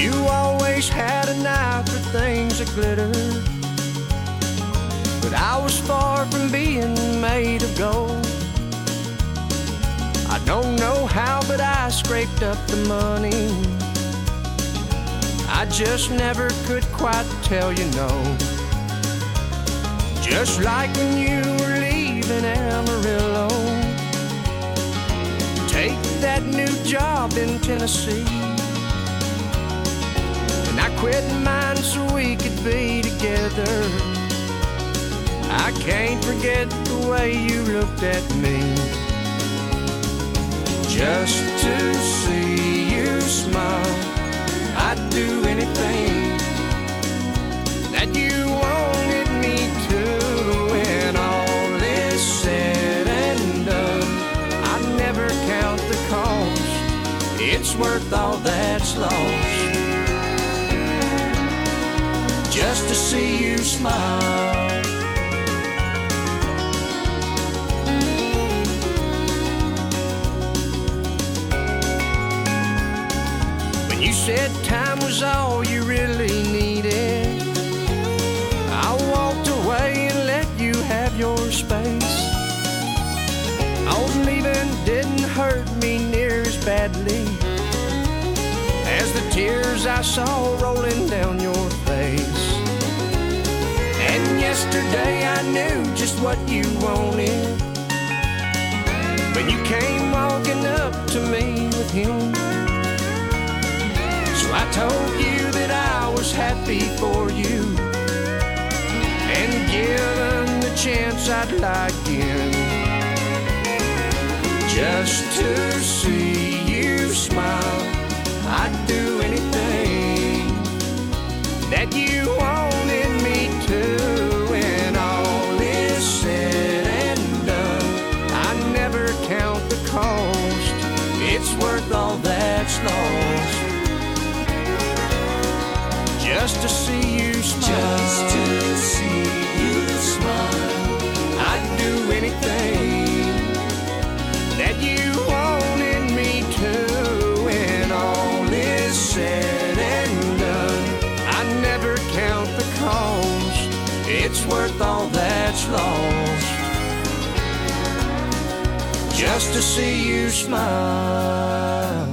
You always had an eye for things that glitter, but I was far from being made of gold. I don't know how, but I scraped up the money. I just never could quite tell you no. Just like when you were leaving Amarillo, take that new job in Tennessee, and I quit mine so we could be together. I can't forget the way you looked at me. Just to see you smile, I'd do anything that you wanted me to. When all is said and done, I'd never count the cost. It's worth all that's lost, just to see you smile. You said time was all you really needed. I walked away and let you have your space. Oh, leaving didn't hurt me near as badly as the tears I saw rolling down your face. And yesterday I knew just what you wanted when you came walking up to me with him. So I told you that I was happy for you, and given the chance I'd lie again, just to see you smile. I'd do anything that you wanted me to. When all is said and done, I never count the cost. It's worth all that's lost, just to see you smile. Just to see you smile. I'd do anything that you wanted me to. When all is said and done, I never count the cost. It's worth all that's lost, just to see you smile.